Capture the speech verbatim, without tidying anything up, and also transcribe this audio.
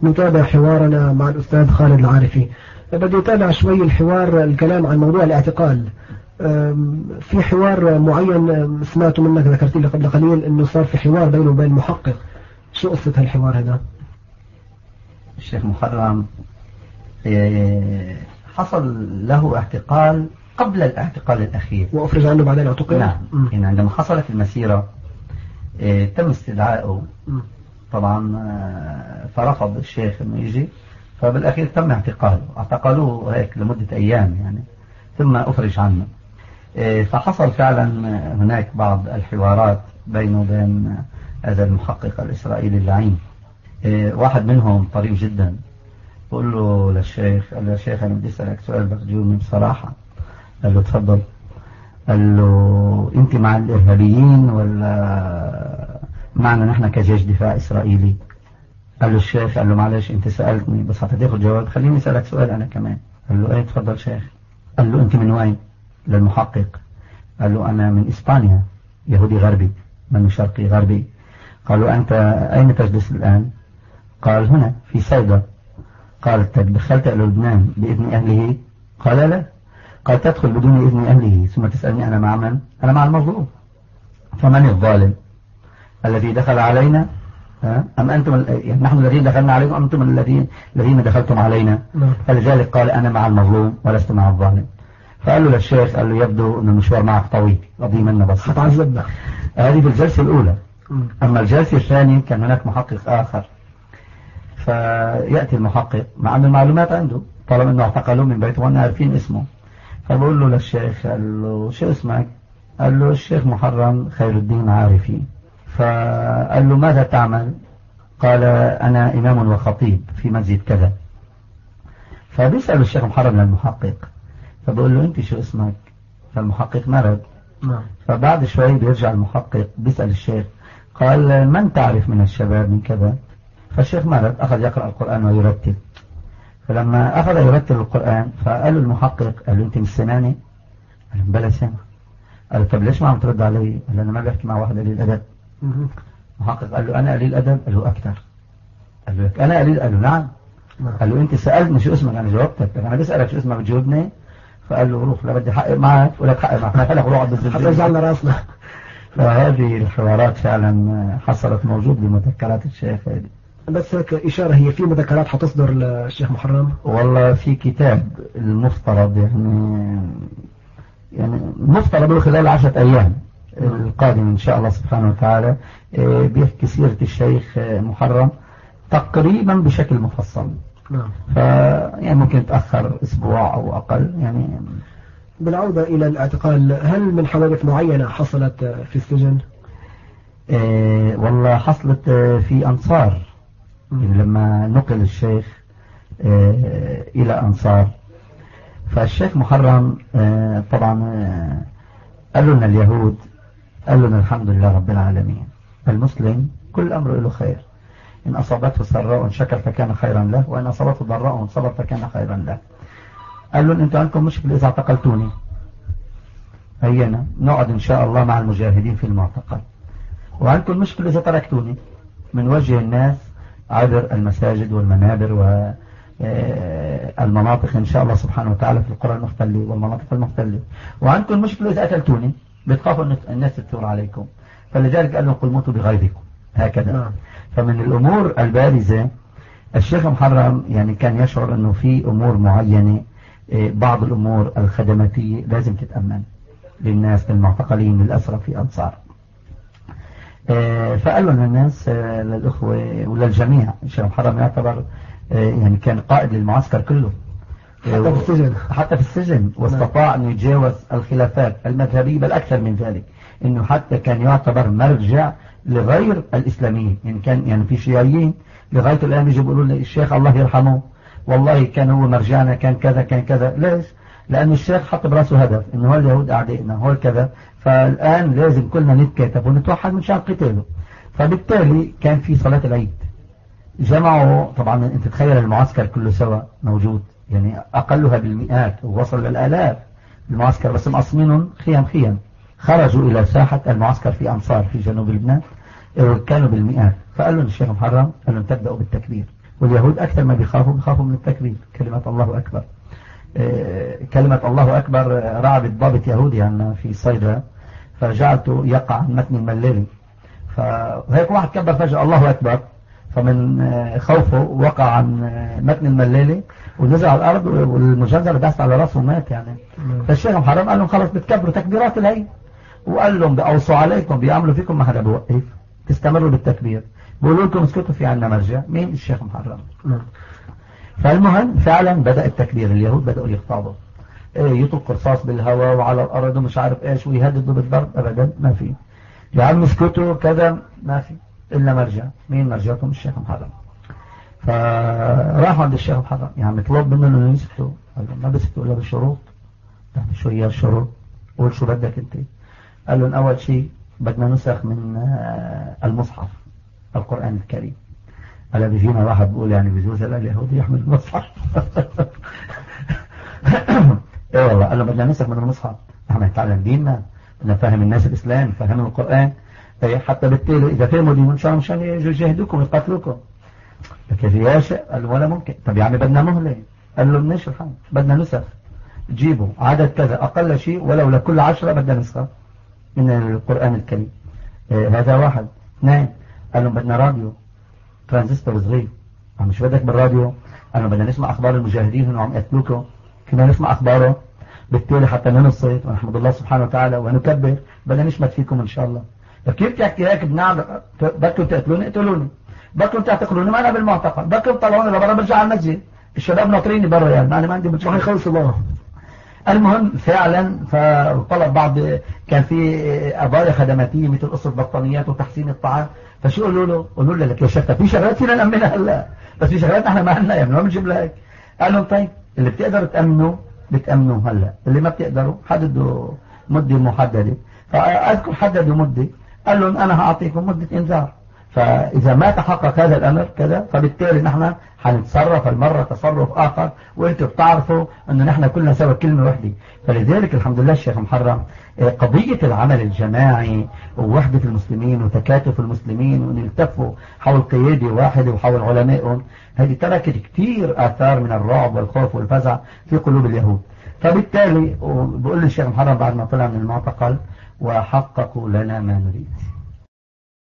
نتابع حوارنا مع الأستاذ خالد العارفي. بدي أتابع شوي الحوار، الكلام عن موضوع الاعتقال. في حوار معين سمعته منك، ذكرت لي قبل قليل أنه صار في حوار بينه وبين المحقق. شو قصة هالحوار هذا؟ الشيخ محرم حصل له اعتقال قبل الاعتقال الأخير وأفرج عنه بعدين اعتقل. نعم. يعني عندما حصلت المسيرة تم استدعائه طبعا، فرفض الشيخ انه يجي، فبالأخير تم اعتقاله، اعتقلوه هيك لمدة أيام يعني، ثم أفرج عنه. فحصل فعلا هناك بعض الحوارات بينه وبين هذا المحقق الإسرائيلي اللعين. واحد منهم طريف جدا، بقول له للشيخ، قال له يا شيخ أنا بدي أسألك سؤال بخجولني بصراحة. قال له تفضل. قال له أنت مع الإرهابيين ولا معنا نحن كجيش دفاع إسرائيلي؟ قال له الشيخ، قال له معلش أنت سألتني بس هتاخد جواب، خليني أسألك سؤال أنا كمان. قال له ايه تفضل شيخ. قال له أنت من وين؟ للمحقق. قال له أنا من إسبانيا، يهودي غربي، من شرقي غربي. قال له أنت أين تجلس الآن؟ قال هنا في سيدا. قال دخلت إلى لبنان بإذن أهله؟ قال لا. قال تدخل بدون إذن أهله ثم تسألني أنا مع من؟ أنا مع المظلوم. فمن الظالم؟ الذي دخل علينا أم أنتم، يعني نحن الذين دخلنا عليكم أم أنتم الذين الذين دخلتم علينا؟ فلذلك قال أنا مع المظلوم ولست مع الظالم. فقال له للشيخ، قال له يبدو أن المشوار معك طويل، قضي منا بس هتعذبنا. هذه في الجلسة الأولى. أما الجلسة الثانية كان هناك محقق آخر، فيأتي المحقق مع أن المعلومات عنده، طالما أنه اعتقلوه من بيته وأنه عارفين اسمه. فبقول له للشيخ، قال له شو اسمك؟ قال له الشيخ محرم خير الدين عارفي. فقال له ماذا تعمل؟ قال أنا إمام وخطيب في مسجد كذا. فبيسأل الشيخ محرم للمحقق، فبقول له أنت شو اسمك؟ فالمحقق مرض. فبعد شوي بيرجع المحقق بيسأل الشيخ، قال من تعرف من الشباب من كذا؟ فالشيخ مرض أخذ يقرأ القرآن ويرتل. فلما أخذ يرتل القرآن فقال له المحقق، قال له أنت مش سامعني؟ قال له بلا سامع. قال له طب ليش ما عم ترد علي؟ قال له أنا ما بحكي مع واحد قليل أدب. المحقق قال له أنا قليل أدب؟ قال له أكثر. قال له أنا قليل؟ قال له نعم. قال له أنت سألتني شو اسمك، أنا جاوبتك، أنا بسألك شو اسمك بتجاوبني؟ فقال له روح، لا بدي حقق معك ولا تحقق معك، خليك روح بالزبدة حتى يزعلنا راسنا. فهذه الحوارات فعلا حصلت موجود بمذكرات الشيخ هذه. بس هيك إشارة، هي في مذكرات حتصدر للشيخ محرم؟ والله في كتاب المفترض يعني يعني مفترض خلال عشرة أيام القادم إن شاء الله سبحانه وتعالى بيحكي سيرة الشيخ محرم تقريبا بشكل مفصل. نعم. فيعني ممكن تأخر أسبوع أو أقل يعني. بالعودة إلى الاعتقال، هل من حوادث معينة حصلت في السجن؟ إيه والله حصلت في أنصار. يعني لما نقل الشيخ إيه إلى أنصار، فالشيخ محرم إيه طبعا إيه قال لنا اليهود، قال لنا الحمد لله رب العالمين، المسلم كل أمره له خير، إن أصابته سراء شكر فكان خيرا له، وإن أصابته ضراء صبر فكان خيرا له. قال له أنتم عندكم مشكلة إذا اعتقلتوني، هينا نقعد إن شاء الله مع المجاهدين في المعتقل، وعندكم مشكلة إذا تركتوني من وجه الناس عبر المساجد والمنابر والمناطق إن شاء الله سبحانه وتعالى في القرى المختلة والمناطق المختلة، وعندكم مشكلة إذا قتلتوني بتخافوا أن الناس تثور عليكم، فلذلك قال لهم قل موتوا بغيظكم هكذا. فمن الأمور البارزة الشيخ محرم يعني كان يشعر أنه في أمور معينة، بعض الأمور الخدماتية لازم تتأمن للناس للمعتقلين للأسرى في أنصار. فقالوا للناس للأخوة وللجميع، الشيخ محرم يعتبر يعني كان قائد للمعسكر كله حتى في السجن حتى في السجن واستطاع أن يتجاوز الخلافات المذهبية، بل أكثر من ذلك أنه حتى كان يعتبر مرجع لغير الإسلاميين. يعني كان يعني في شيعيين لغاية الآن يجي يقولوا لي الشيخ الله يرحمه والله كان هو مرجعنا، كان كذا كان كذا. ليش؟ لأن الشيخ حط براسه هدف إنه هو اليهود أعدائنا هو كذا، فالآن لازم كلنا نتكاتف ونتوحد من شان قتاله. فبالتالي كان في صلاة العيد جمعوا، طبعا انت تخيل المعسكر كله سوا موجود، يعني أقلها بالمئات ووصل للآلاف المعسكر، بس مقسمينهم خيام خيام. خرجوا إلى ساحة المعسكر في أنصار في جنوب لبنان، كانوا بالمئات. فقال لهم الشيخ محرم، قال لهم تبدأوا بالتكبير، واليهود أكثر ما بيخافوا بيخافوا من التكبير، كلمة الله أكبر. كلمة الله أكبر رعبت ضابط يهودي عنا في صيدا، فجعلته يقع عن متن الملالي، فهيك واحد كبر فجأة الله أكبر، فمن خوفه وقع عن متن الملالي ونزل على الأرض، والمجنزر داس على راسه ومات يعني. فالشيخ محرم قال لهم خلص بتكبروا تكبيرات الهي، وقال لهم بأوصوا عليكم بيعملوا فيكم ما حدا بوقف، تستمروا بالتكبير، بيقولوا لكم اسكتوا في عنا مرجع. مين؟ الشيخ محرم. فالمهم فعلا بدأ التكبير، اليهود بدأوا يخطبوا، ايه يطلقوا رصاص بالهواء وعلى الأرض ومش عارف ايش، ويهددوا بالضرب. أبدا ما في، يا عم اسكتوا كذا، ما في إلا مرجع. مين مرجعكم؟ الشيخ محرم. فراحوا عند الشيخ محرم، يعني طلب منه انه يسكتوا، قال لهم ما بسكتوا إلا بالشروط. يعني شو هي الشروط؟ قول شو بدك انت. قال لهم أول شيء بدنا نسخ من المصحف القرآن الكريم. قال بيجينا واحد بيقول يعني بيجوز اليهودي يحمل المصحف؟ ايه والله. قال له بدنا نسخ من المصحف، احنا نتعلم ديننا، بدنا نفهم الناس الإسلام، نفهمهم القرآن، حتى بالتالي إذا فهموا دين إن شاء الله مشان يجوا يجاهدوكم ويقتلوكم. لكن يا شيء قال ولا ممكن. طب يعني بدنا مهلة. قال له منيش الحمد، بدنا نسخ، جيبوا عدد كذا أقل شيء ولو لكل عشرة بدنا نسخة من القرآن الكريم. إيه هذا واحد. اثنين قال لهم بدنا راديو ترانزستور صغير. مش بدك بالراديو؟ قال لهم بدنا نسمع أخبار المجاهدين هنا عم يقتلوكم، كنا نسمع أخباره، بالتالي حتى ننصت ونحمد الله سبحانه وتعالى ونكبر، بدنا نشمت فيكم إن شاء الله. كيف تحكي هيك؟ بنعرف بكم تقتلوني اقتلوني، بكم تعتقلوني ما أنا بالمعتقل، بكم طلعوني لبرا برجع على المسجد، الشباب ناطريني برا يعني أنا ما عندي بتروح يخلص الله. المهم فعلا فطلب بعض، كان في قضايا خدماتية مثل قصة بطانيات وتحسين الطعام، فشو قالوا له؟ قالوا له لك يا شيخ في شغلات فينا نأمنها هلا، بس في شغلات احنا ما عندنا يعني ما بنجيب لك. قال لهم طيب اللي بتقدروا تأمنوا بتأمنوا هلا، اللي ما بتقدروا حددوا مدة محددة. فأذكر حددوا مدة، قال لهم أنا هأعطيكم مدة إنذار، فإذا ما تحقق هذا الأمر كذا فبالتالي نحن حنتصرف المرة تصرف آخر، وانتم بتعرفوا أنه نحن كلنا سوا كلمة واحدة. فلذلك الحمد لله الشيخ محرم قضية العمل الجماعي ووحدة المسلمين وتكاتف المسلمين وأن يلتفوا حول قيادة واحدة وحول علمائهم، هذه تركت كثير آثار من الرعب والخوف والفزع في قلوب اليهود. فبالتالي بقول للشيخ محرم بعد ما طلع من المعتقل وحققوا لنا ما نريد.